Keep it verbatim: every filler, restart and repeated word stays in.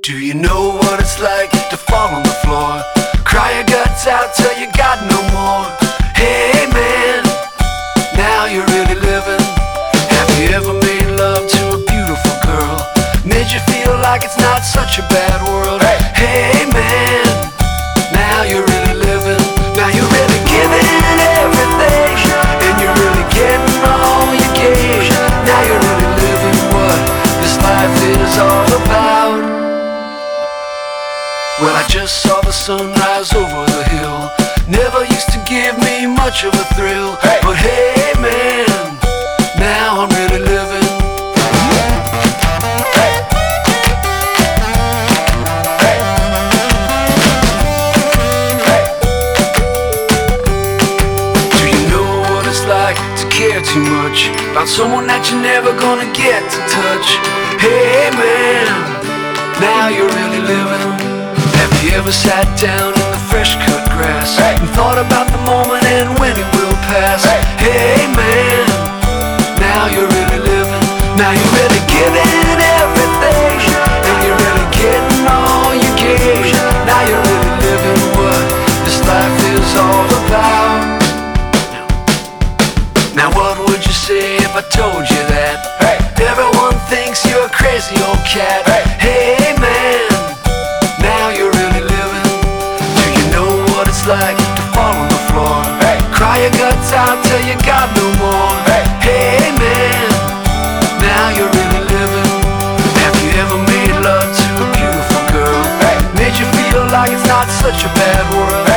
Do you know what it's like to fall on the floor? Cry your guts out till you got no more. Hey man, now you're really living. Have you ever made love to a beautiful girl? Made you feel like it's not such a bad world? Hey man, now you're really living. Now you're really giving everything, and you're really getting all you gave. Now you're really living what this life is all about. Well, I just saw the sunrise over the hill. Never used to give me much of a thrill, hey. But hey man, now I'm really living. Hey. Hey. Hey. Do you know what it's like to care too much about someone that you're never gonna get to touch? Hey man, now you're really living. Have you ever sat down in the fresh cut grass, hey. And thought about the moment and when it will pass? Hey, hey man, now you're really living. Now you're really giving everything, and you're really getting all you gave. Now you're really living what this life is all about. Now what would you say if I told you that, hey. Everyone thinks you're a crazy old cat? Hey, hey man, like to fall on the floor, hey. Cry your guts out till you got no more, hey. Hey man, now you're really living. Have you ever made love to a beautiful girl, hey. Made you feel like it's not such a bad world?